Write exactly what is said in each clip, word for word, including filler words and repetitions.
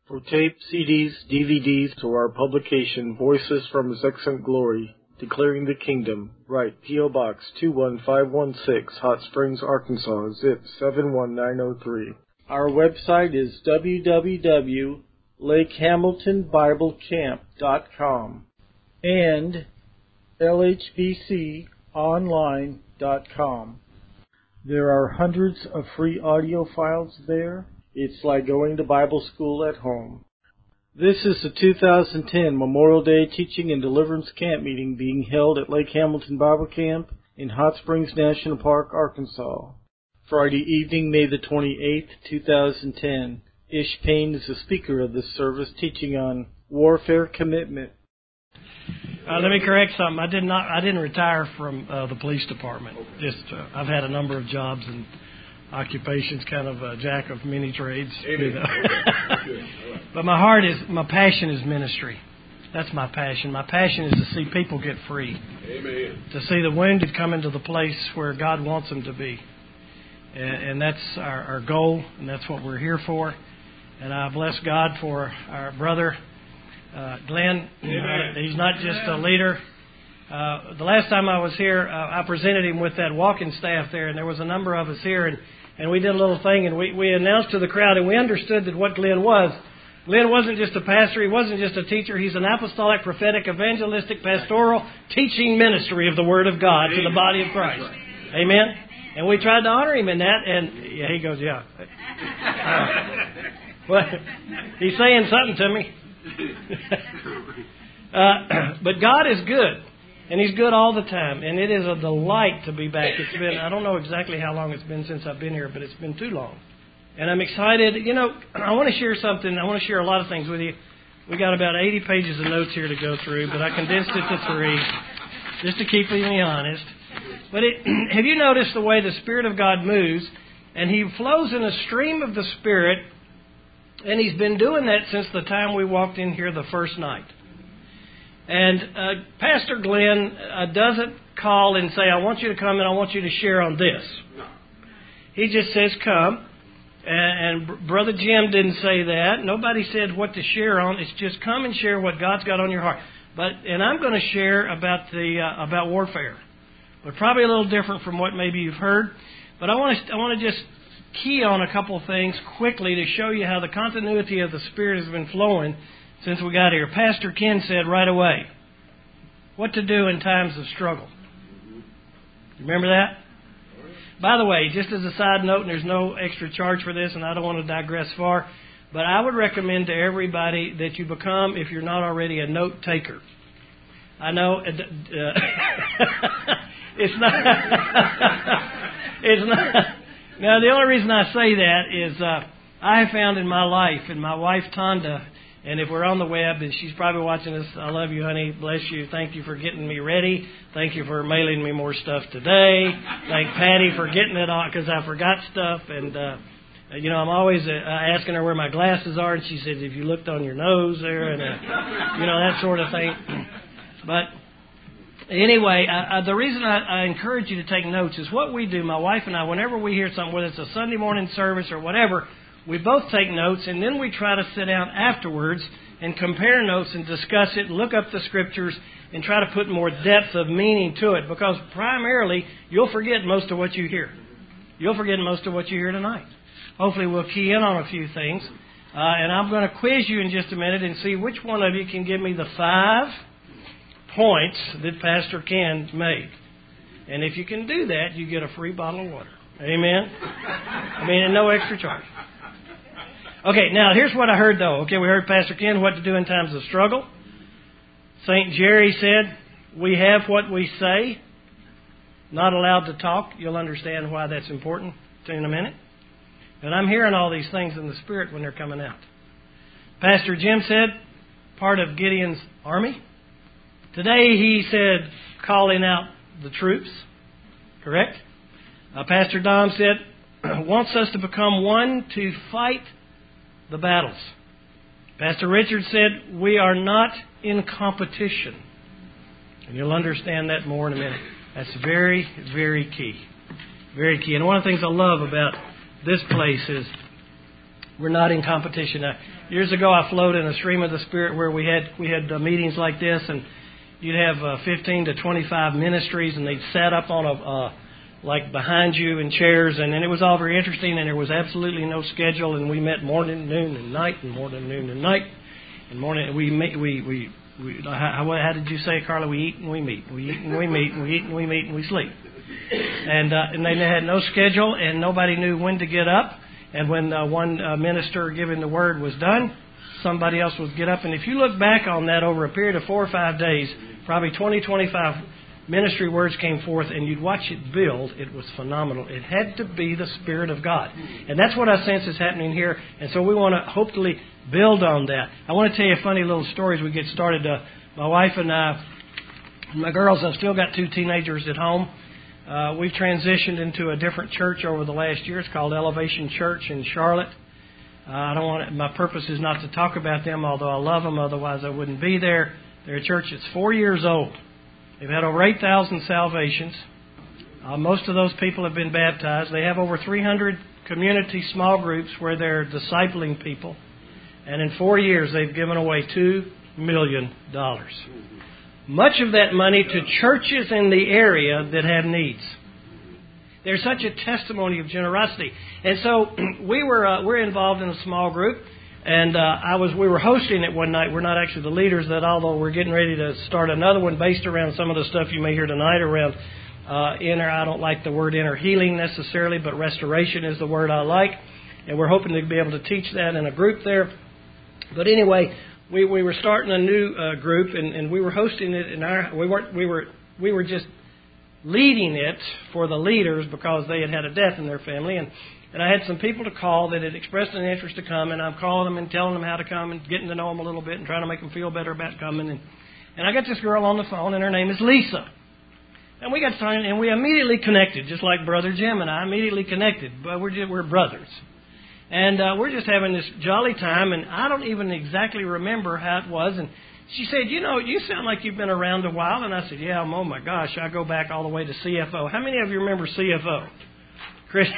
For tape, C Ds, D V Ds, or our publication, Voices from His Excellent Glory, Declaring the Kingdom, write P O. Box two one five one six, Hot Springs, Arkansas, zip seven one nine zero three. Our website is w w w dot lake hamilton bible camp dot com and l h b c online dot com. There are hundreds of free audio files there. It's like going to Bible school at home. This is the two thousand ten Memorial Day Teaching and Deliverance Camp Meeting being held at Lake Hamilton Bible Camp in Hot Springs National Park, Arkansas. Friday evening, May the twenty-eighth, two thousand ten. Ish Payne is the speaker of this service, teaching on warfare commitment. Uh, let me correct something. I did not. I didn't retire from uh, the police department. Just uh, I've had a number of jobs and occupations, kind of a jack of many trades. You know. But my heart is, my passion is ministry. That's my passion. My passion is to see people get free. Amen. To see the wounded come into the place where God wants them to be. And, and that's our, our goal, and that's what we're here for. And I bless God for our brother, uh, Glenn. Uh, he's not just a leader. Uh, the last time I was here, uh, I presented him with that walking staff there, and there was a number of us here, and, and we did a little thing, and we, we announced to the crowd, and we understood that what Glenn was. Glenn wasn't just a pastor, he wasn't just a teacher, he's an apostolic, prophetic, evangelistic, pastoral, teaching ministry of the Word of God to the body of Christ. Amen? And we tried to honor him in that, and yeah, he goes, yeah. Uh, well, he's saying something to me. uh, but God is good. And He's good all the time. And it is a delight to be back. It's been, I don't know exactly how long it's been since I've been here, but it's been too long. And I'm excited. You know, I want to share something. I want to share a lot of things with you. We got about eighty pages of notes here to go through, but I condensed it to three, just to keep me honest. But it, have you noticed the way the Spirit of God moves? And He flows in a stream of the Spirit, and He's been doing that since the time we walked in here the first night. And uh, Pastor Glenn uh, doesn't call and say, I want you to come and I want you to share on this. He just says, come. And, and Brother Jim didn't say that. Nobody said what to share on. It's just come and share what God's got on your heart. But and I'm going to share about the uh, about warfare, but probably a little different from what maybe you've heard. But I want to I want to just key on a couple of things quickly to show you how the continuity of the Spirit has been flowing since we got here. Pastor Ken said right away, what to do in times of struggle. Remember that? By the way, just as a side note, and there's no extra charge for this, and I don't want to digress far, but I would recommend to everybody that you become, if you're not already, a note taker. I know uh, it's not. It's not. Now, the only reason I say that is uh, I have found in my life, and my wife Tonda. And if we're on the web, and she's probably watching us, I love you, honey. Bless you. Thank you for getting me ready. Thank you for mailing me more stuff today. Thank Patty for getting it on, because I forgot stuff. And, uh, you know, I'm always uh, asking her where my glasses are. And she says, if you looked on your nose there, and, uh, you know, that sort of thing. But anyway, I, I, the reason I, I encourage you to take notes is what we do, my wife and I, whenever we hear something, whether it's a Sunday morning service or whatever, we both take notes, and then we try to sit down afterwards and compare notes and discuss it, look up the Scriptures, and try to put more depth of meaning to it. Because primarily, you'll forget most of what you hear. You'll forget most of what you hear tonight. Hopefully, we'll key in on a few things. Uh, and I'm going to quiz you in just a minute and see which one of you can give me the five points that Pastor Ken made. And if you can do that, you get a free bottle of water. Amen? I mean, and no extra charge. Okay, now here's what I heard though. Okay, we heard Pastor Ken, what to do in times of struggle. Saint Jerry said, we have what we say, not allowed to talk. You'll understand why that's important in a minute. And I'm hearing all these things in the Spirit when they're coming out. Pastor Jim said, part of Gideon's army. Today he said, calling out the troops. Correct? Uh, Pastor Dom said, wants us to become one to fight the battles. Pastor Richard said, we are not in competition. And you'll understand that more in a minute. That's very, very key. Very key. And one of the things I love about this place is We're not in competition. Uh, years ago, I flowed in a stream of the Spirit where we had we had uh, meetings like this, and you'd have uh, fifteen to twenty-five ministries, and they'd set up on a uh, like behind you in chairs, and, and it was all very interesting, and there was absolutely no schedule, and we met morning, noon, and night, and morning, noon, and night, and morning. We we we. we We, how, how did you say, Carla? We eat and we meet. We eat and we meet. And we eat and we meet and we sleep. And uh, and they had no schedule, and nobody knew when to get up. And when uh, one uh, minister giving the word was done, somebody else would get up. And if you look back on that over a period of four or five days, probably twenty, twenty-five ministry words came forth, and you'd watch it build. It was phenomenal. It had to be the Spirit of God. And that's what I sense is happening here. And so we want to hopefully build on that. I want to tell you a funny little story as we get started. Uh, my wife and I, my girls, I've still got two teenagers at home. Uh, we've transitioned into a different church over the last year. It's called Elevation Church in Charlotte. Uh, I don't want to, my purpose is not to talk about them, although I love them. Otherwise, I wouldn't be there. They're a church that's four years old. They've had over eight thousand salvations. Uh, most of those people have been baptized. They have over three hundred community small groups where they're discipling people. And in four years, they've given away two million dollars. Much of that money to churches in the area that have needs. There's such a testimony of generosity. And so we were uh, we're involved in a small group. And uh, I was we were hosting it one night. We're not actually the leaders that, although we're getting ready to start another one based around some of the stuff you may hear tonight around uh, inner. I don't like the word inner healing necessarily, but restoration is the word I like. And we're hoping to be able to teach that in a group there. But anyway, we, we were starting a new uh, group, and, and we were hosting it in our. We weren't. We were. We were just leading it for the leaders because they had had a death in their family, and. And I had some people to call that had expressed an interest to come, and I'm calling them and telling them how to come and getting to know them a little bit and trying to make them feel better about coming. And, and I got this girl on the phone, and her name is Lisa. And we got to talking, and we immediately connected, just like Brother Jim and I immediately connected. But we're just, we're brothers. And uh, we're just having this jolly time, and I don't even exactly remember how it was. And she said, you know, you sound like you've been around a while. And I said, yeah, oh my gosh, I go back all the way to C F O. How many of you remember C F O? Chris,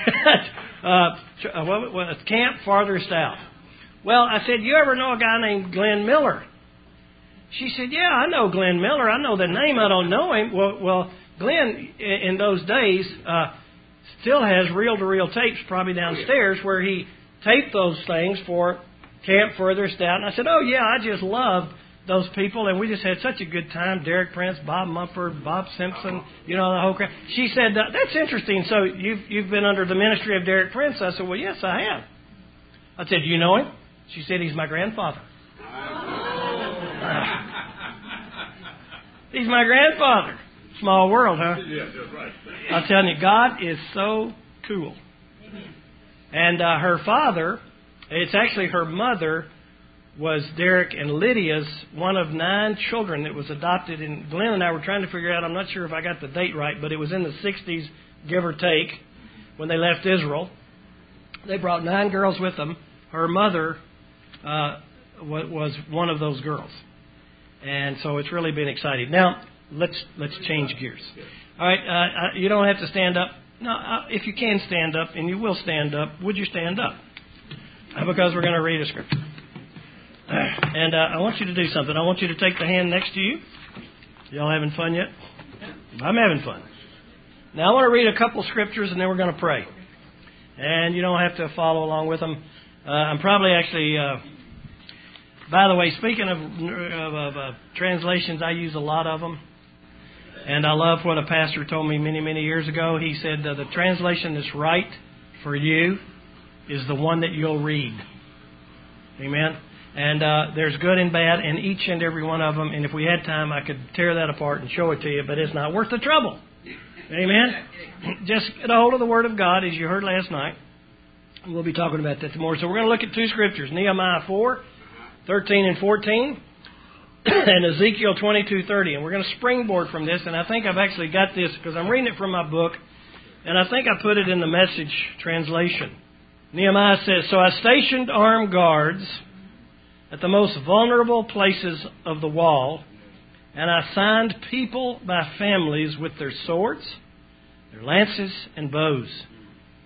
uh, what, what, Camp Farthest Out. Well, I said, you ever know a guy named Glenn Miller? She said, yeah, I know Glenn Miller. I know the name. I don't know him. Well, well Glenn, in those days, uh, still has reel-to-reel tapes probably downstairs where he taped those things for Camp Farthest Out. And I said, oh, yeah, I just loved those people, and we just had such a good time. Derek Prince, Bob Mumford, Bob Simpson, you know, the whole crowd. She said, that's interesting. So you've you've been under the ministry of Derek Prince. I said, well, yes, I have. I said, do you know him? She said, he's my grandfather. He's my grandfather. Small world, huh? Yeah, that's right. I'm telling you, God is so cool. And uh, her father, it's actually her mother, was Derek and Lydia's one of nine children that was adopted. And Glenn and I were trying to figure out, I'm not sure if I got the date right, but it was in the sixties, give or take, when they left Israel. They brought nine girls with them. Her mother uh, was one of those girls. And so it's really been exciting. Now, let's let's change gears. All right, uh, you don't have to stand up. No, uh, if you can stand up, and you will stand up, would you stand up? Uh, because we're going to read a scripture. And uh, I want you to do something. I want you to take the hand next to you. Y'all having fun yet? I'm having fun. Now I want to read a couple scriptures, and then we're going to pray. And you don't have to follow along with them. Uh, I'm probably actually... Uh, by the way, speaking of, of, of uh, translations, I use a lot of them. And I love what a pastor told me many, many years ago. He said, uh, the translation that's right for you is the one that you'll read. Amen? And uh, there's good and bad in each and every one of them. And if we had time, I could tear that apart and show it to you. But it's not worth the trouble. Amen? Just get a hold of the Word of God, as you heard last night. We'll be talking about that tomorrow. So we're going to look at two scriptures. Nehemiah four, thirteen and fourteen. And Ezekiel twenty-two thirty. And we're going to springboard from this. And I think I've actually got this because I'm reading it from my book. And I think I put it in the Message translation. Nehemiah says, so I stationed armed guards at the most vulnerable places of the wall, and I assigned people by families with their swords, their lances, and bows.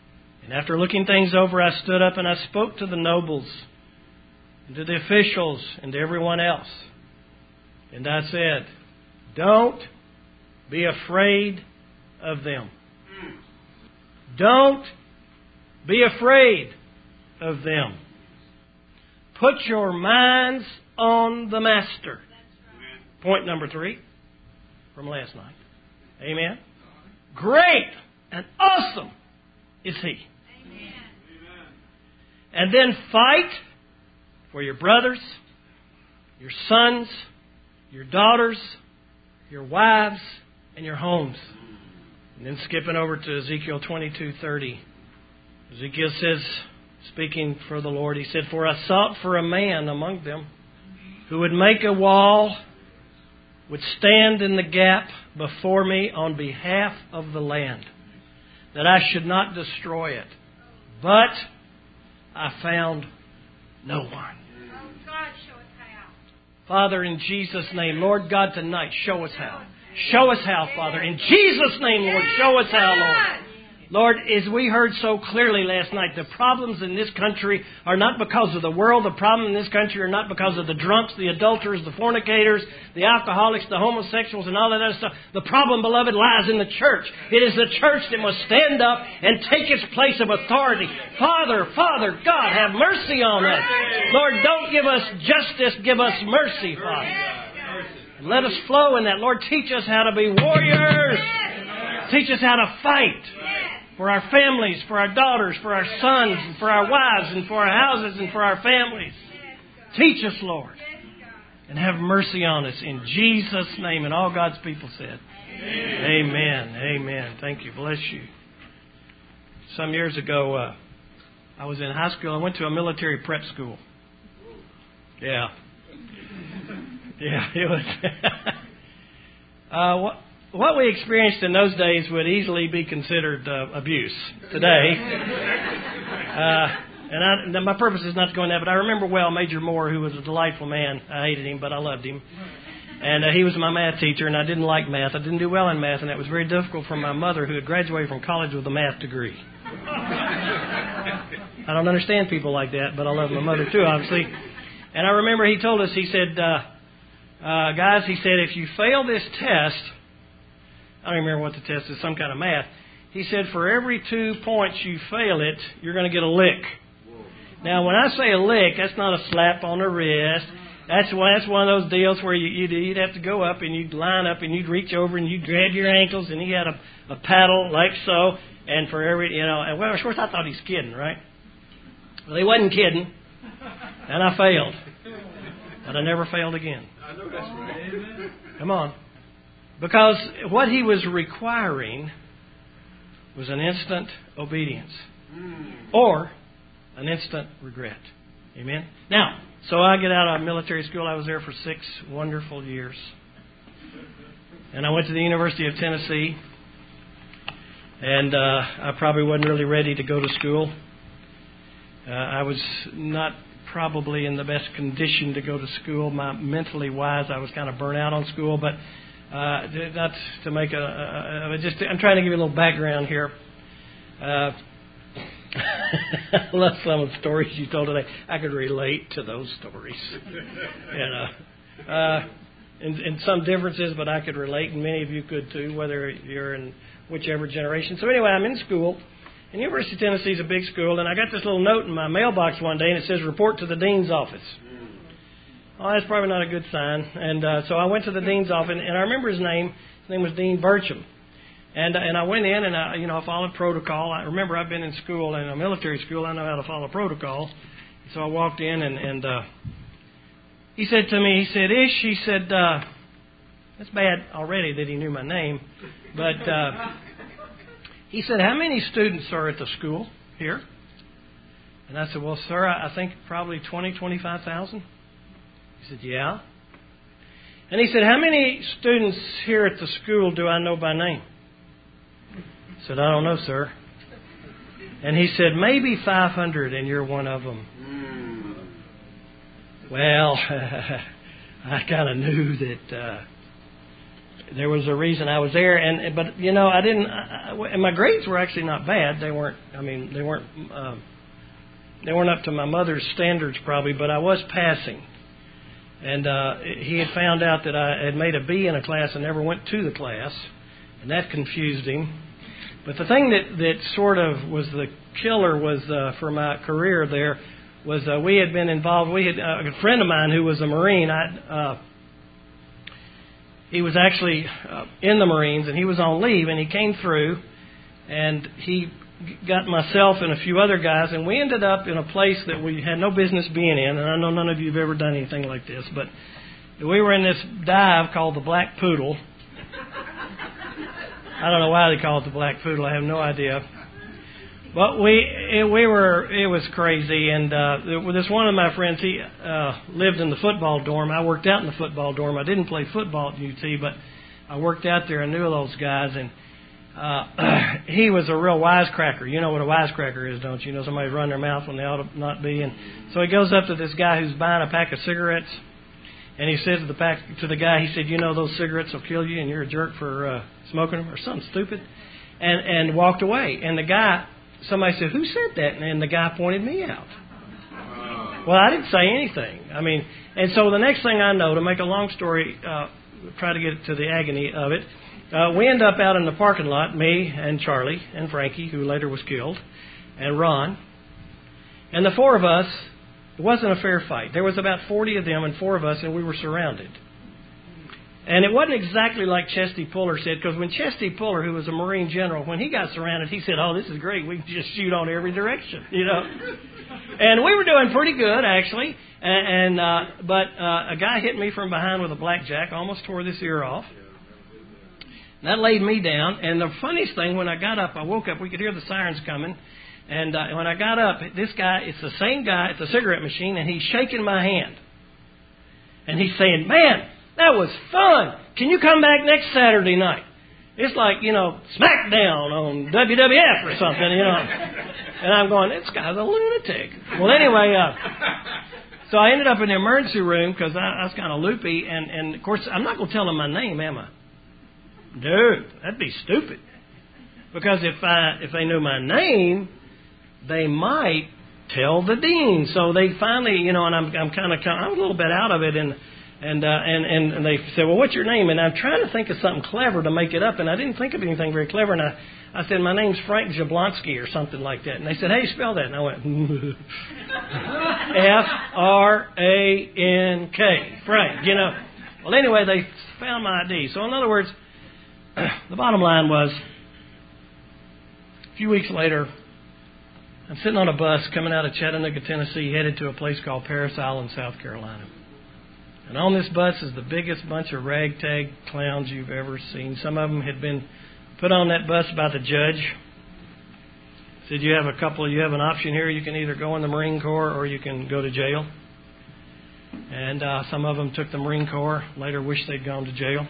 And after looking things over, I stood up and I spoke to the nobles, and to the officials, and to everyone else. And I said, don't be afraid of them. Don't be afraid of them. Put your minds on the Master. Point number three from last night. Amen. Great and awesome is He. Amen. And then fight for your brothers, your sons, your daughters, your wives, and your homes. And then skipping over to Ezekiel twenty-two thirty. Ezekiel says, speaking for the Lord, he said, for I sought for a man among them who would make a wall, would stand in the gap before me on behalf of the land, that I should not destroy it. But I found no one. Father, in Jesus' name, Lord God, tonight, show us how. Show us how, Father. In Jesus' name, Lord, show us how, Lord. Lord, as we heard so clearly last night, the problems in this country are not because of the world. The problem in this country are not because of the drunks, the adulterers, the fornicators, the alcoholics, the homosexuals, and all that other stuff. The problem, beloved, lies in the church. It is the church that must stand up and take its place of authority. Father, Father, God, have mercy on us. Lord, don't give us justice, give us mercy, Father. And let us flow in that. Lord, teach us how to be warriors. Teach us how to fight. For our families, for our daughters, for our sons, and for our wives, and for our houses, and for our families. Teach us, Lord. And have mercy on us. In Jesus' name. And all God's people said. Amen. Amen. Amen. Thank you. Bless you. Some years ago, uh, I was in high school. I went to a military prep school. Yeah. Yeah, it was. uh, what... What we experienced in those days would easily be considered uh, abuse today. Uh, and I, my purpose is not to go into that, but I remember well Major Moore, who was a delightful man. I hated him, but I loved him. And uh, he was my math teacher, and I didn't like math. I didn't do well in math, and it was very difficult for my mother, who had graduated from college with a math degree. I don't understand people like that, but I love my mother too, obviously. And I remember he told us, he said, uh, uh, guys, he said, if you fail this test... I don't remember what the test is, some kind of math. He said, for every two points you fail it, you're going to get a lick. Now, when I say a lick, that's not a slap on the wrist. That's one, that's one of those deals where you, you'd, you'd have to go up and you'd line up and you'd reach over and you'd grab your ankles and he had a, a paddle like so. And for every, you know, and well, of course I thought he was kidding, right? Well, he wasn't kidding. And I failed. But I never failed again. I know that's right. Come on. Because what he was requiring was an instant obedience or an instant regret. Amen? Now, so I get out of military school. I was there for six wonderful years. And I went to the University of Tennessee. And uh, I probably wasn't really ready to go to school. Uh, I was not probably in the best condition to go to school. My mentally wise, I was kind of burnt out on school, but Uh, not to make a, a, a just I'm trying to give you a little background here. Uh, I love some of the stories you told today. I could relate to those stories. You know, uh, and, and some differences, but I could relate, and many of you could too, whether you're in whichever generation. So anyway, I'm in school, and University of Tennessee is a big school, and I got this little note in my mailbox one day, and it says, "Report to the dean's office." Oh, that's probably not a good sign. And uh, so I went to the dean's office, and I remember his name. His name was Dean Burcham. And and I went in, and I, you know, I followed protocol. I remember I've been in school, in a military school. I know how to follow protocol. So I walked in, and, and uh, he said to me, he said, "Ish," he said, uh, that's bad already that he knew my name. But uh, he said, "How many students are at the school here?" And I said, "Well, sir, I think probably twenty, twenty-five thousand. He said, "Yeah." And he said, "How many students here at the school do I know by name?" I said, "I don't know, sir." And he said, "Maybe five hundred, and you're one of them." Mm. Well, I kind of knew that uh, there was a reason I was there. And but you know, I didn't. I, and my grades were actually not bad. They weren't. I mean, they weren't. Uh, they weren't up to my mother's standards probably, but I was passing. And uh, he had found out that I had made a B in a class and never went to the class, and that confused him. But the thing that, that sort of was the killer was uh, for my career there was uh, we had been involved. We had uh, a friend of mine who was a Marine. I, uh, he was actually uh, in the Marines, and he was on leave, and he came through, and he got myself and a few other guys, and we ended up in a place that we had no business being in. And I know none of you have ever done anything like this, but we were in this dive called the Black Poodle. I don't know why they call it the Black Poodle. I have no idea. But we it, we were it was crazy, and uh, this one of my friends, he uh, lived in the football dorm. I worked out in the football dorm. I didn't play football at U T, but I worked out there. I knew those guys, and Uh, he was a real wisecracker. You know what a wisecracker is, don't you? You know, somebody's running their mouth when they ought to not be. And so he goes up to this guy who's buying a pack of cigarettes, and he says to the pack to the guy, he said, "You know, those cigarettes will kill you, and you're a jerk for uh, smoking them," or something stupid, and and walked away. And the guy, somebody said, "Who said that?" And the guy pointed me out. Well, I didn't say anything. I mean, and so the next thing I know, to make a long story, uh, try to get to the agony of it. Uh, we end up out in the parking lot, me and Charlie and Frankie, who later was killed, and Ron. And the four of us, it wasn't a fair fight. There was about forty of them and four of us, and we were surrounded. And it wasn't exactly like Chesty Puller said, because when Chesty Puller, who was a Marine general, when he got surrounded, he said, "Oh, this is great. We can just shoot on every direction," you know. And we were doing pretty good, actually. And, and uh, But uh, a guy hit me from behind with a blackjack, almost tore this ear off. That laid me down, and the funniest thing, when I got up, I woke up, we could hear the sirens coming, and uh, when I got up, this guy, it's the same guy at the cigarette machine, and he's shaking my hand. And he's saying, "Man, that was fun. Can you come back next Saturday night? It's like, you know, SmackDown on W W F or something, you know." And I'm going, "This guy's a lunatic." Well, anyway, uh, so I ended up in the emergency room because I, I was kind of loopy, and, and, of course, I'm not going to tell them my name, am I? Dude, that'd be stupid. Because if I if they knew my name, they might tell the dean. So they finally, you know, and I'm I'm kind of I was a little bit out of it, and and uh, and and and they said, "Well, what's your name?" And I'm trying to think of something clever to make it up, and I didn't think of anything very clever. And I I said, "My name's Frank Jablonski," or something like that. And they said, "Hey, spell that." And I went, F R A N K, Frank. You know. Well, anyway, they found my I D. So in other words, the bottom line was, a few weeks later, I'm sitting on a bus coming out of Chattanooga, Tennessee, headed to a place called Parris Island, South Carolina. And on this bus is the biggest bunch of ragtag clowns you've ever seen. Some of them had been put on that bus by the judge. Said, "You have a couple, you have an option here. You can either go in the Marine Corps or you can go to jail." And uh, some of them took the Marine Corps, later wished they'd gone to jail.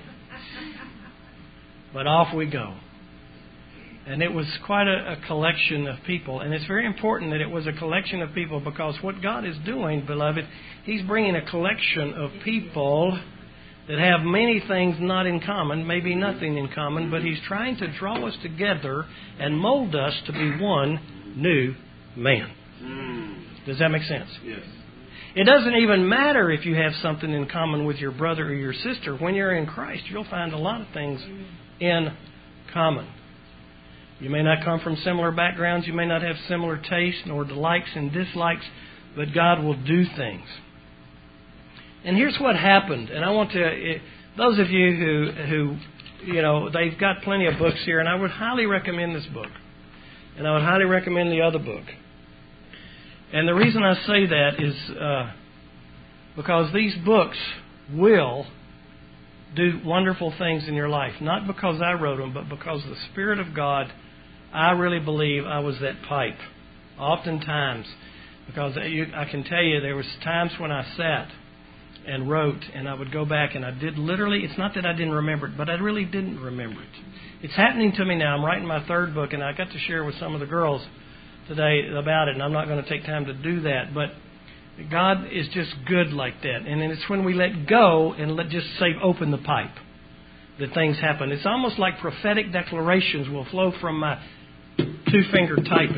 But off we go. And it was quite a, a collection of people. And it's very important that it was a collection of people, because what God is doing, beloved, He's bringing a collection of people that have many things not in common, maybe nothing in common, but He's trying to draw us together and mold us to be one new man. Mm. Does that make sense? Yes. It doesn't even matter if you have something in common with your brother or your sister. When you're in Christ, you'll find a lot of things in common. You may not come from similar backgrounds. You may not have similar tastes nor likes and dislikes, but God will do things. And here's what happened. And I want to, those of you who, who, you know, they've got plenty of books here, and I would highly recommend this book. And I would highly recommend the other book. And the reason I say that is uh, because these books will do wonderful things in your life. Not because I wrote them, but because the Spirit of God, I really believe I was that pipe. Oftentimes. Because you, I can tell you there was times when I sat and wrote, and I would go back and I did literally, it's not that I didn't remember it, but I really didn't remember it. It's happening to me now. I'm writing my third book, and I got to share with some of the girls today about it, and I'm not going to take time to do that, but God is just good like that. And it's when we let go and let just say, open the pipe. that things happen. It's almost like prophetic declarations will flow from my two-finger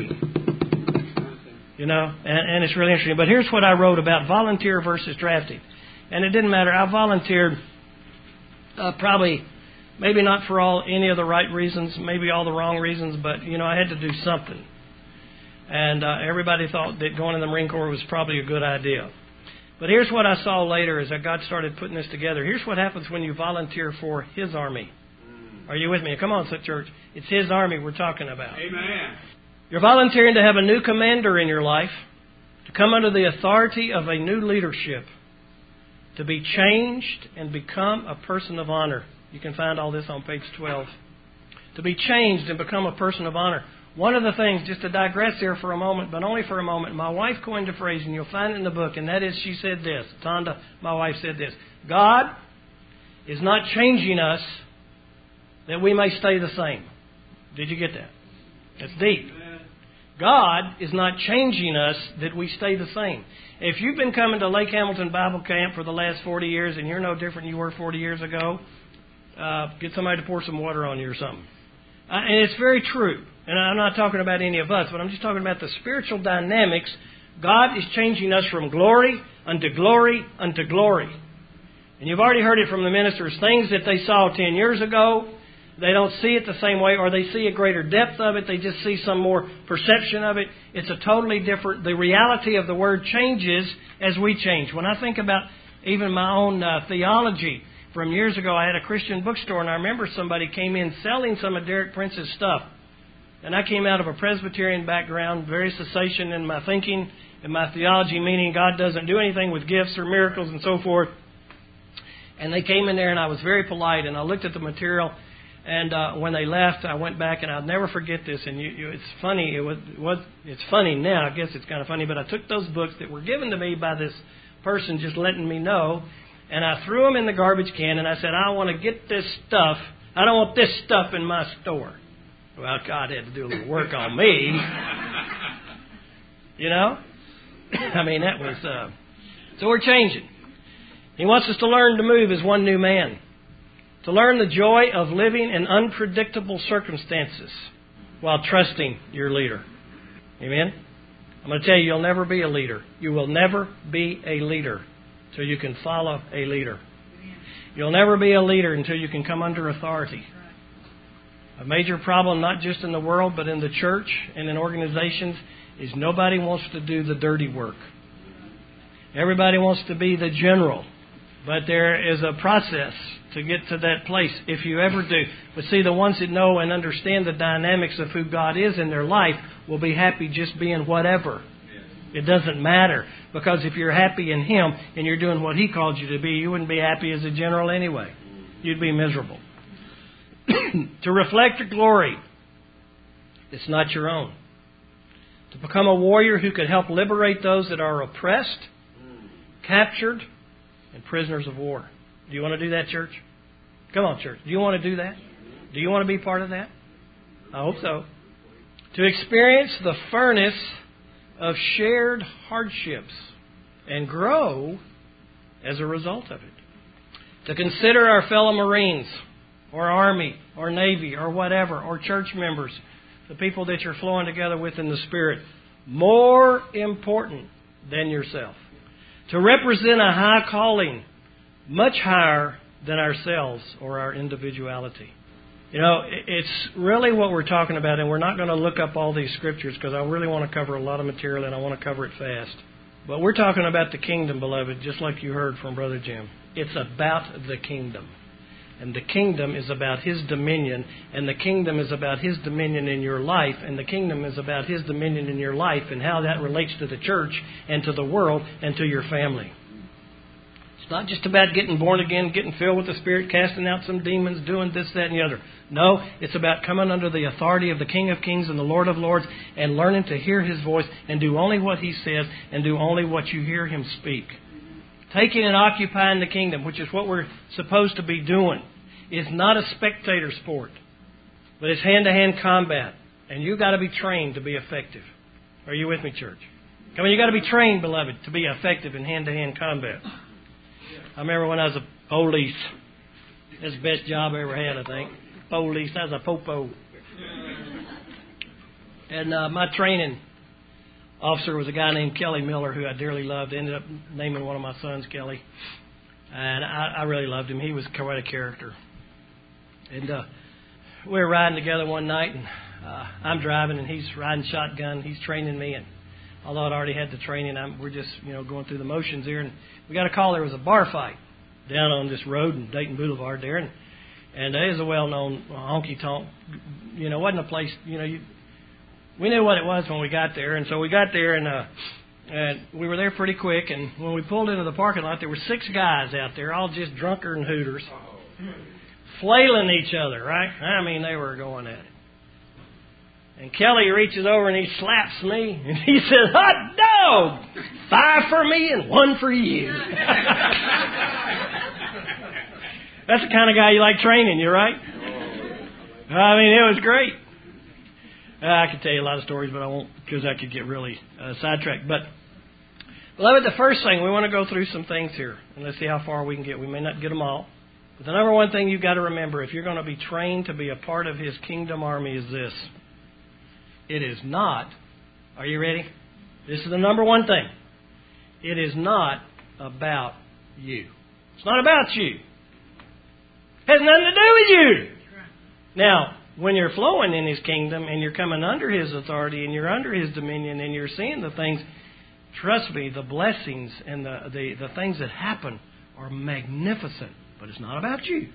typing. You know, and, and it's really interesting. But here's what I wrote about volunteer versus drafting. And it didn't matter. I volunteered uh, probably, maybe not for all any of the right reasons, maybe all the wrong reasons, but, you know, I had to do something. And uh, everybody thought that going in the Marine Corps was probably a good idea. But here's what I saw later as God started putting this together. Here's what happens when you volunteer for His army. Are you with me? Come on, church. It's His army we're talking about. Amen. You're volunteering to have a new commander in your life, to come under the authority of a new leadership, to be changed and become a person of honor. You can find all this on page twelve. To be changed and become a person of honor. One of the things, just to digress here for a moment, but only for a moment, my wife coined a phrase, and you'll find it in the book, and that is, she said this. Tonda, my wife, said this. God is not changing us that we may stay the same. Did you get that? That's deep. God is not changing us that we stay the same. If you've been coming to Lake Hamilton Bible Camp for the last forty years and you're no different than you were forty years ago, uh, get somebody to pour some water on you or something. Uh, and it's very true. And I'm not talking about any of us, but I'm just talking about the spiritual dynamics. God is changing us from glory unto glory unto glory. And you've already heard it from the ministers. Things that they saw ten years ago, they don't see it the same way, or they see a greater depth of it. They just see some more perception of it. It's a totally different... The reality of the Word changes as we change. When I think about even my own uh, theology, from years ago I had a Christian bookstore, and I remember somebody came in selling some of Derek Prince's stuff. And I came out of a Presbyterian background, very cessation in my thinking and my theology, meaning God doesn't do anything with gifts or miracles and so forth. And they came in there, and I was very polite, and I looked at the material. And uh, when they left, I went back, and I'll never forget this. And you, you, it's funny. It was, it was. It's funny now. I guess it's kind of funny. But I took those books that were given to me by this person, just letting me know, and I threw them in the garbage can. And I said, I want to get this stuff. I don't want this stuff in my store. Well, God had to do a little work on me. You know? I mean, that was... Uh... So we're changing. He wants us to learn to move as one new man. To learn the joy of living in unpredictable circumstances while trusting your leader. Amen? I'm going to tell you, you'll never be a leader. You will never be a leader until you can follow a leader. You'll never be a leader until you can come under authority. A major problem, not just in the world, but in the church and in organizations, is nobody wants to do the dirty work. Everybody wants to be the general. But there is a process to get to that place, if you ever do. But see, the ones that know and understand the dynamics of who God is in their life will be happy just being whatever. It doesn't matter. Because if you're happy in Him and you're doing what He called you to be, you wouldn't be happy as a general anyway. You'd be miserable. To reflect your glory, it's not your own. To become a warrior who could help liberate those that are oppressed, captured, and prisoners of war. Do you want to do that, church? Come on, church. Do you want to do that? Do you want to be part of that? I hope so. To experience the furnace of shared hardships and grow as a result of it. To consider our fellow Marines, or Army, or Navy, or whatever, or church members, the people that you're flowing together with in the Spirit, more important than yourself. To represent a high calling, much higher than ourselves or our individuality. You know, it's really what we're talking about, and we're not going to look up all these scriptures because I really want to cover a lot of material and I want to cover it fast. But we're talking about the kingdom, beloved, just like you heard from Brother Jim. It's about the kingdom. And the kingdom is about His dominion, and the kingdom is about His dominion in your life, and the kingdom is about His dominion in your life and how that relates to the church and to the world and to your family. It's not just about getting born again, getting filled with the Spirit, casting out some demons, doing this, that, and the other. No, it's about coming under the authority of the King of Kings and the Lord of Lords and learning to hear His voice and do only what He says and do only what you hear Him speak. Taking and occupying the kingdom, which is what we're supposed to be doing, is not a spectator sport, but it's hand-to-hand combat. And you've got to be trained to be effective. Are you with me, church? Come on, you've got to be trained, beloved, to be effective in hand-to-hand combat. I remember when I was a police, That's the best job I ever had, I think. Police, I was a popo. And uh, my training officer was a guy named Kelly Miller, who I dearly loved. I ended up naming one of my sons Kelly. And I, I really loved him. He was quite a character. And uh, we were riding together one night, and uh, I'm driving, and he's riding shotgun. He's training me, and although I'd already had the training, I'm, we're just, you know, going through the motions here. And we got a call there was a bar fight down on this road in Dayton Boulevard there. And, and it is a well-known honky-tonk. You know, wasn't a place, you know, you, we knew what it was when we got there. And so we got there, and, uh, and we were there pretty quick. And when we pulled into the parking lot, there were six guys out there, all just drunker and hooters, flailing each other, right? I mean, they were going at it. And Kelly reaches over and he slaps me, and he says, "Hot dog! Five for me and one for you." That's the kind of guy you like training, you right? I mean, it was great. Uh, I could tell you a lot of stories, but I won't, because I could get really uh, sidetracked. But, beloved, the first thing, we want to go through some things here, and let's see how far we can get. We may not get them all. But the number one thing you've got to remember, if you're going to be trained to be a part of His kingdom army, is this. It is not, are you ready? This is the number one thing. It is not about you. It's not about you. It has nothing to do with you. Now, when you're flowing in His kingdom and you're coming under His authority and you're under His dominion and you're seeing the things, trust me, the blessings and the, the, the things that happen are magnificent. But it's not about you.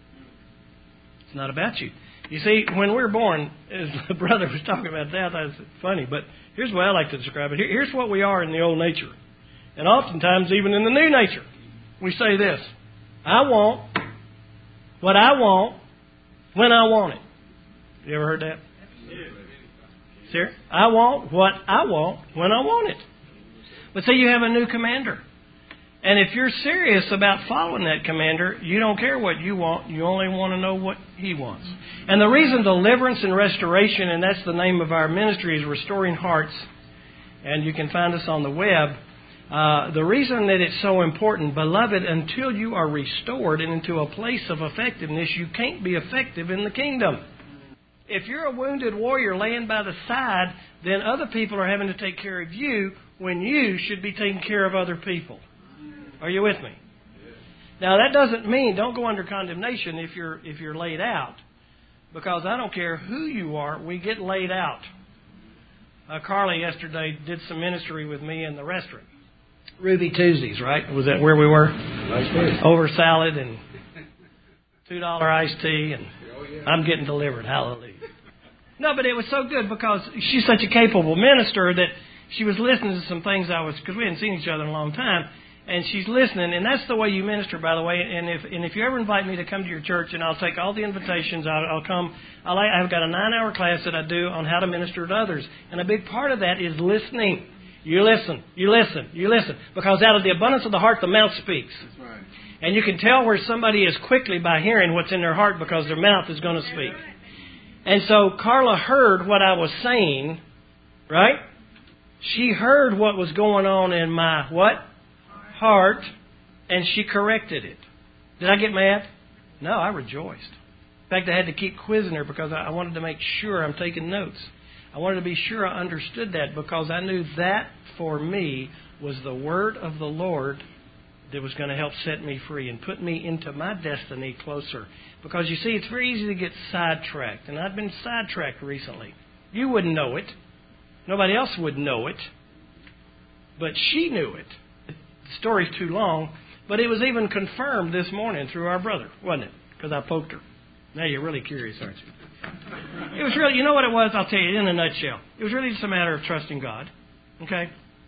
It's not about you. You see, when we're born, as the brother was talking about that, that's funny, but here's the way I like to describe it. Here's what we are in the old nature. And oftentimes, even in the new nature, we say this: I want what I want when I want it. You ever heard that? Sir? I want what I want when I want it. But see, you have a new commander. And if you're serious about following that commander, you don't care what you want. You only want to know what he wants. And the reason deliverance and restoration, and that's the name of our ministry, is Restoring Hearts. And you can find us on the web. Uh, the reason that it's so important, beloved, until you are restored and into a place of effectiveness, you can't be effective in the kingdom. If you're a wounded warrior laying by the side, then other people are having to take care of you when you should be taking care of other people. Are you with me? Now, that doesn't mean don't go under condemnation if you're if you're laid out, because I don't care who you are, we get laid out. Uh, Carly yesterday did some ministry with me in the restaurant. Ruby Tuesdays, right? Was that where we were? Nice. Over salad and two dollar iced tea, and I'm getting delivered. Hallelujah. No, but it was so good because she's such a capable minister that she was listening to some things I was, because we hadn't seen each other in a long time. And she's listening, and that's the way you minister, by the way. And if and if you ever invite me to come to your church, and I'll take all the invitations, I'll, I'll come. I'll, I've got a nine-hour class that I do on how to minister to others, and a big part of that is listening. You listen, you listen, you listen, because out of the abundance of the heart, the mouth speaks. That's right. And you can tell where somebody is quickly by hearing what's in their heart, because their mouth is going to speak. And so Carla heard what I was saying, right? She heard what was going on in my what? Heart, and she corrected it. Did I get mad? No, I rejoiced. In fact, I had to keep quizzing her because I wanted to make sure I'm taking notes. I wanted to be sure I understood that, because I knew that for me was the word of the Lord that was going to help set me free and put me into my destiny closer. Because you see, it's very easy to get sidetracked, and I've been sidetracked recently. You wouldn't know it. Nobody else would know it. But she knew it. The story's too long, but it was even confirmed this morning through our brother, wasn't it? Because I poked her. Now you're really curious, aren't you? It was really, you know what it was? I'll tell you in a nutshell. It was really just a matter of trusting God. Okay?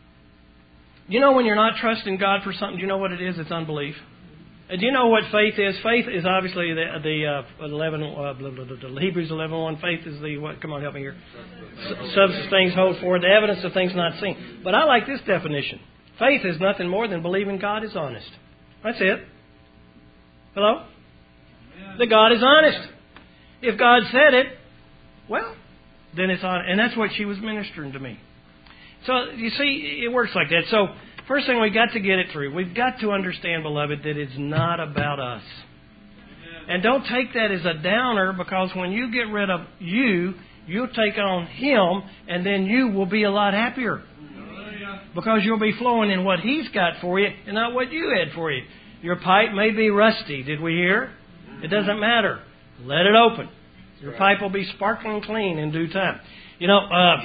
You know when you're not trusting God for something, do you know what it is? It's unbelief. And do you know what faith is? Faith is obviously the the uh, eleven uh, blah, blah, blah, blah, Hebrews eleven one. Faith is the what? Come on, help me here. S- substance things hold for, the evidence of things not seen. But I like this definition. Faith is nothing more than believing God is honest. That's it. Hello? Yeah. That God is honest. If God said it, well, then it's honest. And that's what she was ministering to me. So, you see, it works like that. So, first thing we got to get it through. We've got to understand, beloved, that it's not about us. And don't take that as a downer, because when you get rid of you, you'll take on Him, and then you will be a lot happier. Because you'll be flowing in what He's got for you and not what you had for you. Your pipe may be rusty. Did we hear? It doesn't matter. Let it open. Your pipe will be sparkling clean in due time. You know, uh,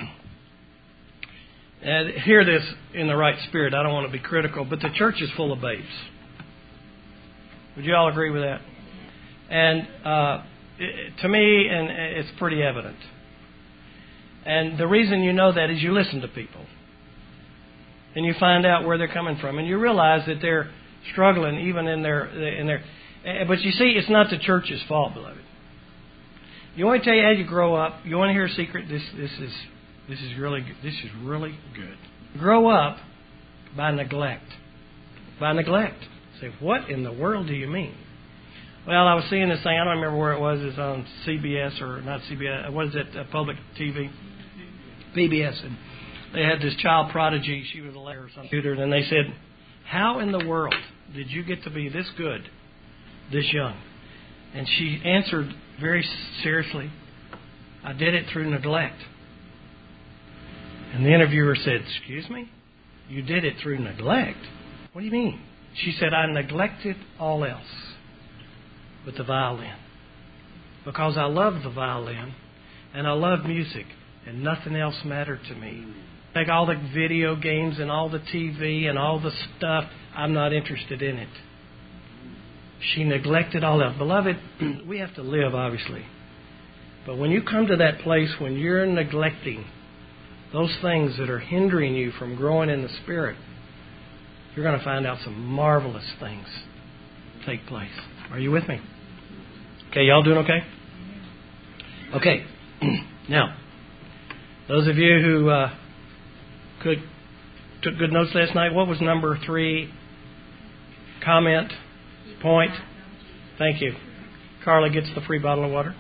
and hear this in the right spirit. I don't want to be critical, but the church is full of babes. Would you all agree with that? And uh, it, to me, and it's pretty evident. And the reason you know that is you listen to people. And you find out where they're coming from. And you realize that they're struggling even in their... in their. But you see, it's not the church's fault, beloved. You want to tell you how you grow up. You want to hear a secret? This this is this is really this is really good. Grow up by neglect. By neglect. Say, what in the world do you mean? Well, I was seeing this thing. I don't remember where it was. It's on C B S or not C B S. What is it? Uh, public T V. P B S. And they had this child prodigy. She was a letter or something. And they said, how in the world did you get to be this good, this young? And she answered very seriously, I did it through neglect. And the interviewer said, excuse me? You did it through neglect? What do you mean? She said, I neglected all else but the violin. Because I love the violin and I love music and nothing else mattered to me. Like all the video games and all the T V and all the stuff, I'm not interested in it. She neglected all else. Beloved, we have to live, obviously. But when you come to that place when you're neglecting those things that are hindering you from growing in the Spirit, you're going to find out some marvelous things take place. Are you with me? Okay, y'all doing okay? Okay. Now, those of you who uh, could took good notes last night, what was number three? Comment? Point? Thank you. Carla gets the free bottle of water.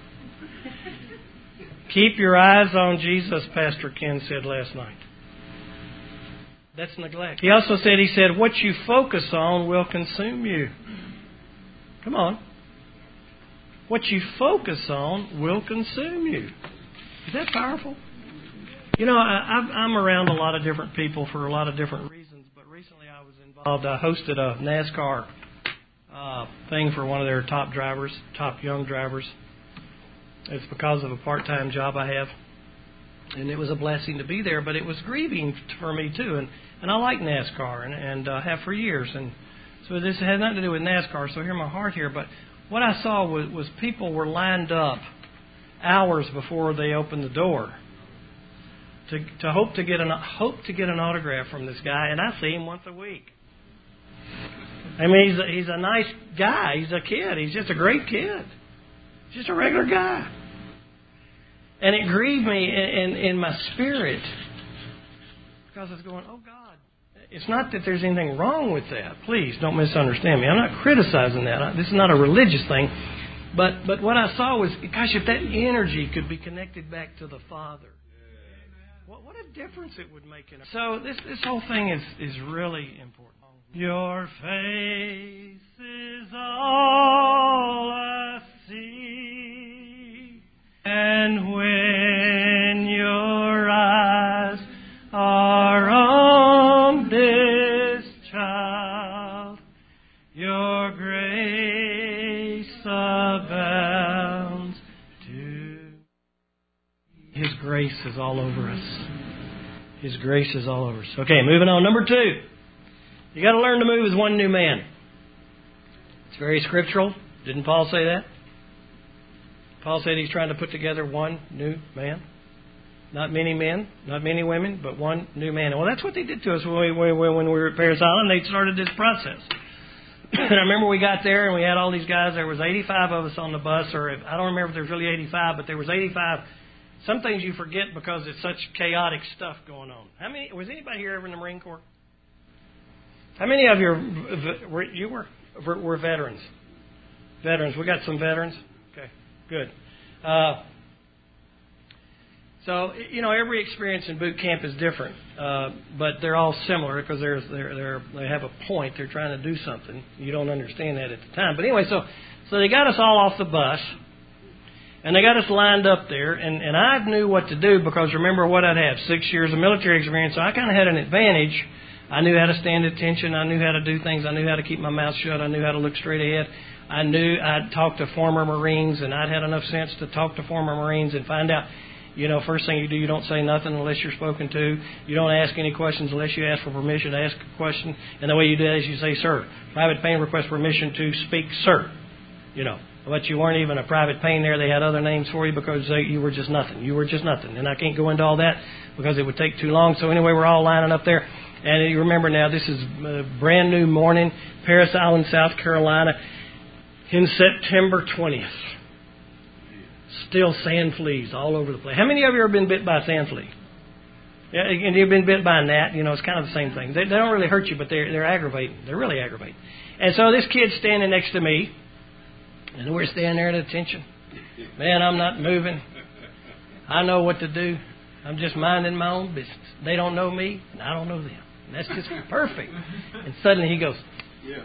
Keep your eyes on Jesus, Pastor Ken said last night. That's neglect. He also said, he said, what you focus on will consume you. Come on. What you focus on will consume you. Is that powerful? You know, I, I'm around a lot of different people for a lot of different reasons, but recently I was involved. I hosted a NASCAR uh, thing for one of their top drivers, top young drivers. It's because of a part-time job I have. And it was a blessing to be there, but it was grieving for me too. And, and I like NASCAR and, and uh, have for years. And so this had nothing to do with NASCAR, so hear my heart here. But what I saw was, was people were lined up hours before they opened the door to to hope to get an hope to get an autograph from this guy. And I see him once a week. I mean, he's a, he's a nice guy. He's a kid. He's just a great kid. He's just a regular guy. And it grieved me in, in, in my spirit because I was going, oh, God, it's not that there's anything wrong with that. Please don't misunderstand me. I'm not criticizing that. This is not a religious thing. But but what I saw was, gosh, if that energy could be connected back to the Father, what, what a difference it would make in us. So this, this whole thing is, is really important. Your face is all I see, and when your eyes are on this child, your grace abounds to. His grace is all over us. His grace is all over us. Okay, moving on. Number two. You got to learn to move as one new man. It's very scriptural. Didn't Paul say that? Paul said he's trying to put together one new man. Not many men, not many women, but one new man. Well, that's what they did to us when we, when we were at Paris Island. They started this process. And I remember we got there and we had all these guys. There was eighty-five of us on the bus, or if, I don't remember if there was really eighty-five, but there was eighty-five. Some things you forget because it's such chaotic stuff going on. How many? Was anybody here ever in the Marine Corps? How many of you were, you were, were veterans? Veterans. We got some veterans? Okay, good. Uh, So, you know, every experience in boot camp is different, uh, but they're all similar because they're, they're, they're, they have a point. They're trying to do something. You don't understand that at the time. But anyway, so so they got us all off the bus, and they got us lined up there, and, and I knew what to do because remember what I'd have, six years of military experience, so I kind of had an advantage. I knew how to stand at attention. I knew how to do things. I knew how to keep my mouth shut. I knew how to look straight ahead. I knew I'd talk to former Marines, and I'd had enough sense to talk to former Marines and find out, you know, first thing you do, you don't say nothing unless you're spoken to. You don't ask any questions unless you ask for permission to ask a question. And the way you do that is you say, sir. Private pain requests permission to speak, sir. You know, but you weren't even a private pain there. They had other names for you because they, you were just nothing. You were just nothing. And I can't go into all that because it would take too long. So anyway, we're all lining up there. And you remember now, this is a brand new morning, Parris Island, South Carolina, in September twentieth. Still sand fleas all over the place. How many of you have been bit by a sand flea? Yeah, and you've been bit by a gnat. You know, it's kind of the same thing. They, they don't really hurt you, but they're, they're aggravating. They're really aggravating. And so this kid's standing next to me, and we're standing there at attention. Man, I'm not moving. I know what to do. I'm just minding my own business. They don't know me, and I don't know them. And that's just perfect. And suddenly he goes, yeah.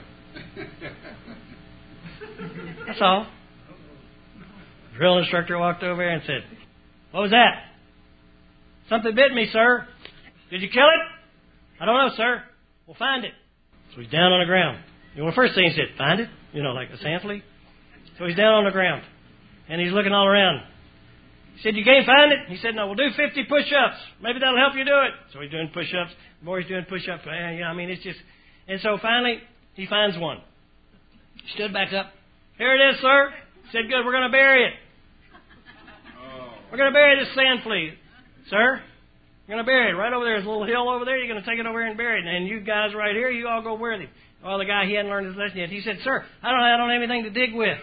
That's all. The drill instructor walked over there and said, what was that? Something bit me, sir. Did you kill it? I don't know, sir. We'll find it. So he's down on the ground. You know, the first thing he said, find it? You know, like a sand flea. So he's down on the ground. And he's looking all around. He said, you can't find it? He said, no, we'll do fifty push-ups. Maybe that'll help you do it. So he's doing push-ups. The more he's doing push-ups, you know, I mean, it's just... And so finally, he finds one. He stood back up. Here it is, sir. He said, good, we're going to bury it. We're going to bury this sand flea, sir. We're going to bury it right over there. There's a little hill over there. You're going to take it over here and bury it. And you guys right here, you all go with him. Well, the guy, he hadn't learned his lesson yet. He said, sir, I don't, I don't have anything to dig with.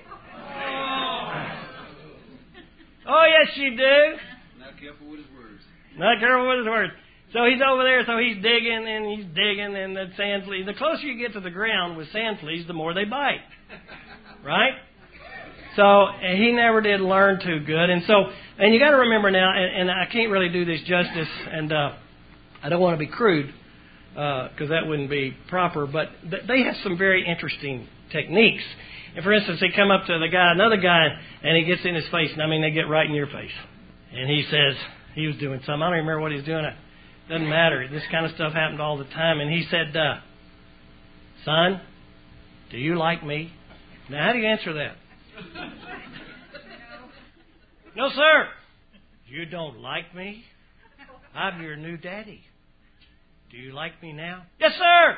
Oh, yes, you do. Not careful with his words. Not careful with his words. So he's over there, so he's digging and he's digging, and the sand fleas. The closer you get to the ground with sand fleas, the more they bite. Right? So and he never did learn too good. And so, and you got to remember now, and, and I can't really do this justice, and uh, I don't want to be crude, because uh, that wouldn't be proper, but th- they have some very interesting techniques. And for instance, they come up to the guy, another guy, and he gets in his face, and I mean, they get right in your face. And he says, he was doing something. I don't remember what he was doing. It doesn't matter. This kind of stuff happened all the time. And he said, uh, son, do you like me? Now, how do you answer that? No, sir. You don't like me? I'm your new daddy. Do you like me now? Yes, sir.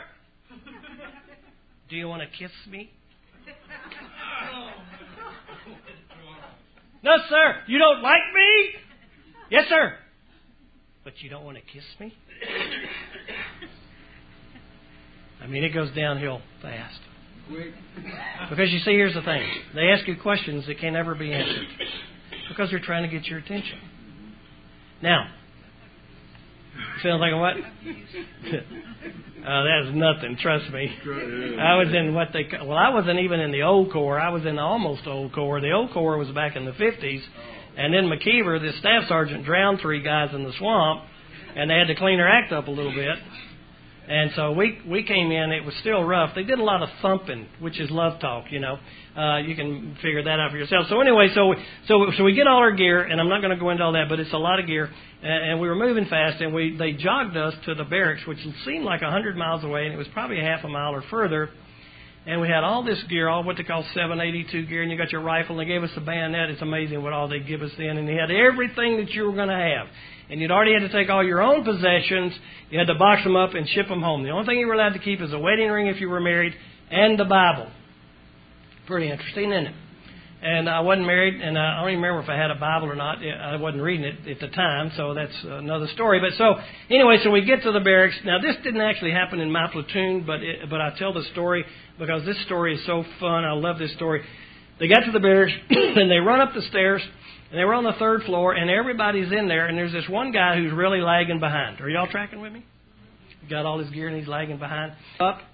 Do you want to kiss me? No, sir. You don't like me? Yes, sir. But you don't want to kiss me? I mean, it goes downhill fast. Because you see, here's the thing. They ask you questions that can never be answered. Because they're trying to get your attention. Now, you feel like what? Oh, that's nothing, trust me. I was in what they... Well, I wasn't even in the old Corps. I was in the almost old Corps. The old Corps was back in the fifties. And then McKeever, the staff sergeant, drowned three guys in the swamp. And they had to clean their act up a little bit. And so we we came in. It was still rough. They did a lot of thumping, which is love talk, you know. Uh, you can figure that out for yourself. So anyway, so so so we get all our gear, and I'm not going to go into all that, but it's a lot of gear. And, and we were moving fast, and we they jogged us to the barracks, which seemed like one hundred miles away, and it was probably a half a mile or further. And we had all this gear, all what they call seven eighty-two gear, and you got your rifle, and they gave us a bayonet. It's amazing what all they give us then. And they had everything that you were going to have. And you'd already had to take all your own possessions. You had to box them up and ship them home. The only thing you were allowed to keep is a wedding ring if you were married and the Bible. Pretty interesting, isn't it? And I wasn't married, and I don't even remember if I had a Bible or not. I wasn't reading it at the time, so that's another story. But so, anyway, so we get to the barracks. Now, this didn't actually happen in my platoon, but it, but I tell the story because this story is so fun. I love this story. They got to the barracks, and they run up the stairs, and they were on the third floor, and everybody's in there, and there's this one guy who's really lagging behind. Are y'all tracking with me? He got all his gear, and he's lagging behind. Up,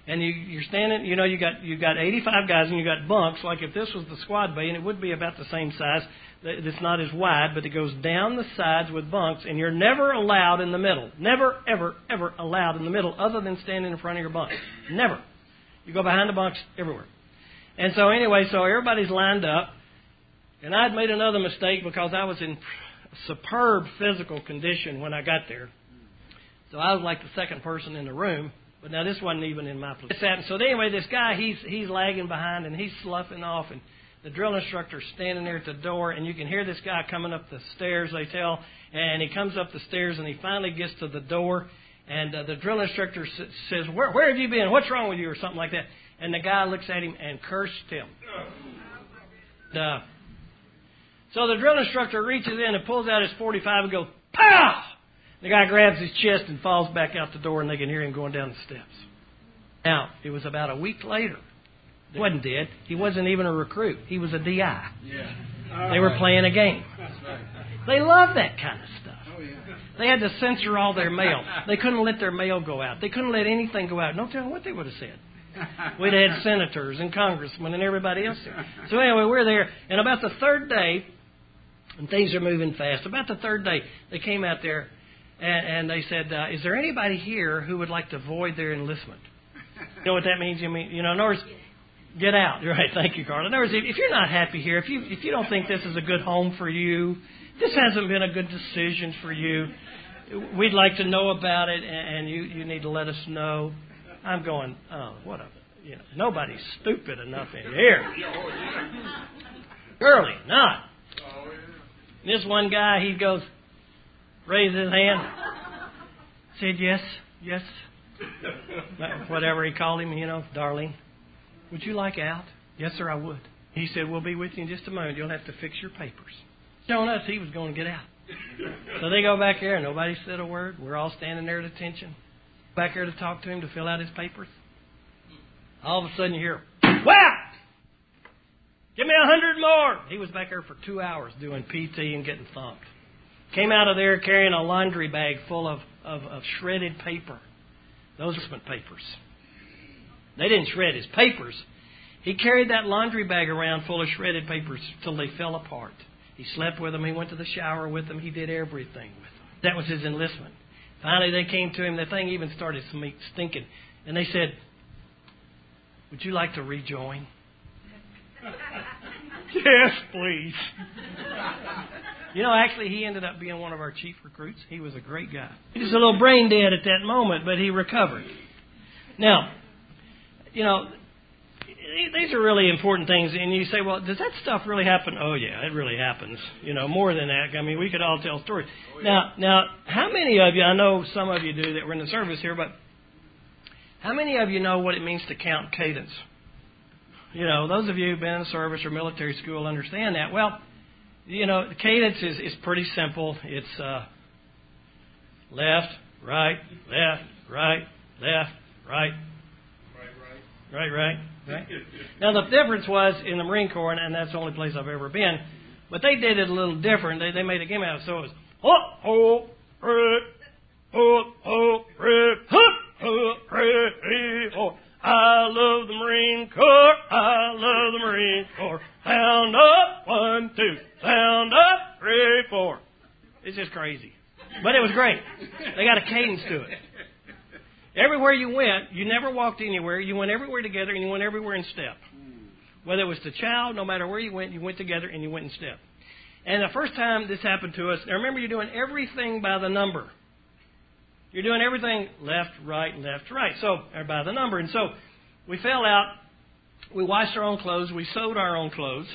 and you, you're standing, you know, you got you got eighty-five guys, and you got bunks. Like if this was the squad bay, and it would be about the same size. It's not as wide, but it goes down the sides with bunks, and you're never allowed in the middle. Never, ever, ever allowed in the middle, other than standing in front of your bunk. Never. You go behind the bunks everywhere. And so anyway, so everybody's lined up, and I'd made another mistake because I was in superb physical condition when I got there. So I was like the second person in the room. But now this wasn't even in my place. So anyway, this guy, he's he's lagging behind, and he's sloughing off, and the drill instructor's standing there at the door, and you can hear this guy coming up the stairs, they tell, and he comes up the stairs, and he finally gets to the door, and uh, the drill instructor s- says, where, where have you been? What's wrong with you? Or something like that. And the guy looks at him and cursed him. Uh, so the drill instructor reaches in and pulls out his forty-five and goes, pow! The guy grabs his chest and falls back out the door, and they can hear him going down the steps. Now, it was about a week later. He wasn't dead. He wasn't even a recruit. He was a D I. Yeah. They were playing a game. They loved that kind of stuff. Oh, yeah. They had to censor all their mail. They couldn't let their mail go out. They couldn't let anything go out. No telling what they would have said. We'd had senators and congressmen and everybody else there. So anyway, we're there. And about the third day, and things are moving fast, about the third day, they came out there and, and they said, uh, is there anybody here who would like to void their enlistment? You know what that means? You mean, you know, in other words, get out. Right. Thank you, Carl. In other words, if you're not happy here, if you if you don't think this is a good home for you, this hasn't been a good decision for you, we'd like to know about it, and you, you need to let us know. I'm going, oh, what a, you know, nobody's stupid enough in here. Surely not. This one guy, he goes, raised his hand, said, yes, yes, whatever he called him, you know, darling. Would you like out? Yes, sir, I would. He said, we'll be with you in just a moment. You'll have to fix your papers. Showing us he was going to get out. So they go back there, and nobody said a word. We're all standing there at attention. Back there to talk to him, to fill out his papers. All of a sudden you hear, whack! Give me a hundred more! He was back there for two hours doing P T and getting thumped. Came out of there carrying a laundry bag full of, of, of shredded paper. Those are papers. They didn't shred his papers. He carried that laundry bag around full of shredded papers till they fell apart. He slept with them. He went to the shower with them. He did everything with them. That was his enlistment. Finally, they came to him. The thing even started stinking. And they said, would you like to rejoin? Yes, please. You know, actually, he ended up being one of our chief recruits. He was a great guy. He was a little brain dead at that moment, but he recovered. Now, you know, these are really important things. And you say, well, does that stuff really happen? Oh, yeah, it really happens. You know, more than that. I mean, we could all tell stories. Oh, yeah. Now, now, how many of you, I know some of you do that were in the service here, but how many of you know what it means to count cadence? You know, those of you who've been in the service or military school understand that. Well, you know, the cadence is, is pretty simple. It's uh, left, right, left, right, left, right. Right, right, right. Now, the difference was in the Marine Corps, and that's the only place I've ever been, but they did it a little different. They they made a game out of it. So it was, ho, ho, re, ho, ho, re, ho, ho, re, re, ho. I love the Marine Corps. I love the Marine Corps. Sound up, one, two. Sound up, three, four. It's just crazy. But it was great. They got a cadence to it. Everywhere you went, you never walked anywhere. You went everywhere together, and you went everywhere in step. Whether it was the chow, no matter where you went, you went together, and you went in step. And the first time this happened to us, now remember, you're doing everything by the number. You're doing everything left, right, left, right, so or by the number. And so we fell out. We washed our own clothes. We sewed our own clothes.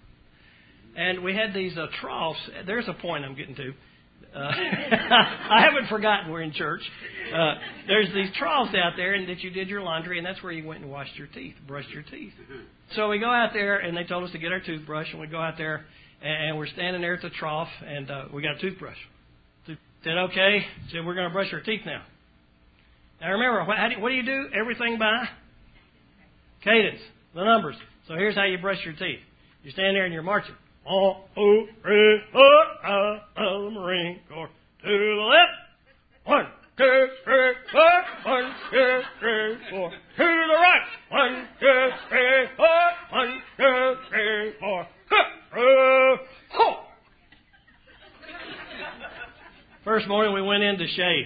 And we had these uh, troughs. There's a point I'm getting to. Uh, I haven't forgotten we're in church. Uh, there's these troughs out there and that you did your laundry, and that's where you went and washed your teeth, brushed your teeth. So we go out there, and they told us to get our toothbrush, and we go out there, and we're standing there at the trough, and uh, we got a toothbrush. Said, okay. Said, we're going to brush our teeth now. Now remember, what, how do, what do you do? Everything by cadence, the numbers. So here's how you brush your teeth. You stand there and you're marching. Oh, oh, re, oh, uh, uh, the Marine Corps. To the left. One, two, three, four. One, two, three, four. To the right. One, two, three, four. One, two, three, four. Uh, ho! First morning we went in to shave.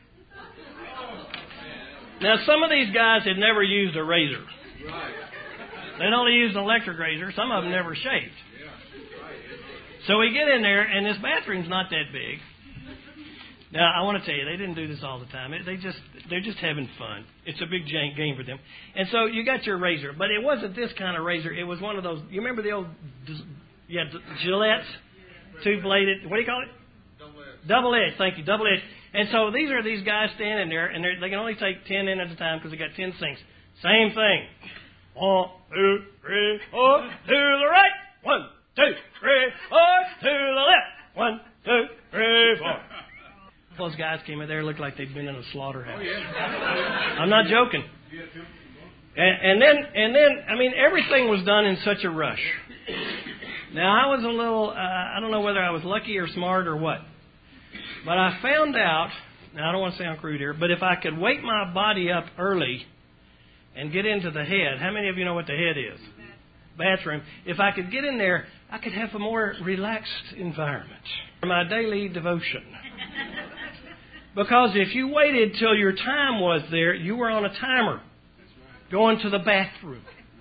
Now some of these guys had never used a razor. They'd only used an electric razor. Some of them never shaved. So we get in there, and this bathroom's not that big. Now, I want to tell you, they didn't do this all the time. They just, they're just having fun. It's a big game for them. And so you got your razor, but it wasn't this kind of razor. It was one of those, you remember the old, yeah, Gillette's? Two-bladed, what do you call it? Double-edged. Double-edged, thank you, double-edged. And so these are these guys standing there, and they can only take ten in at a time because they got ten sinks. Same thing. One, two, three, four, to the right. One, two, three, four, to the left. One, two, three, four. Those guys came in there, looked like they'd been in a slaughterhouse. Oh, yeah. I'm not joking. And, and then, and then, I mean, everything was done in such a rush. Now, I was a little, uh, I don't know whether I was lucky or smart or what, but I found out, now I don't want to sound crude here, but if I could wake my body up early and get into the head, how many of you know what the head is? Bathroom. If I could get in there, I could have a more relaxed environment for my daily devotion. Because if you waited till your time was there, you were on a timer going to the bathroom.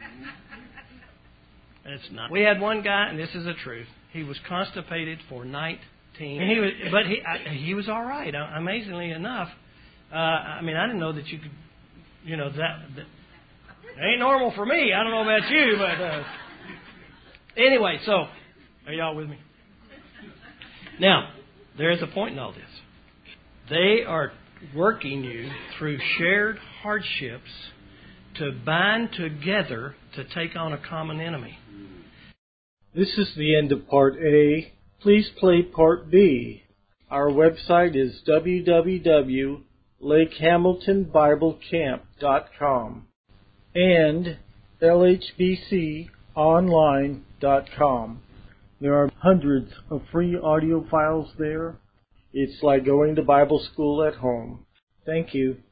That's not. We had one guy, and this is the truth. He was constipated for nineteen. And he was, but he I, he was all right. Amazingly enough, uh, I mean, I didn't know that you could, you know, that, that ain't normal for me. I don't know about you, but uh, anyway. So, are y'all with me? Now, there is a point in all this. They are working you through shared hardships to bind together to take on a common enemy. This is the end of Part A. Please play Part B. Our website is w w w dot lake hamilton bible camp dot com and l h b c online dot com. There are hundreds of free audio files there. It's like going to Bible school at home. Thank you.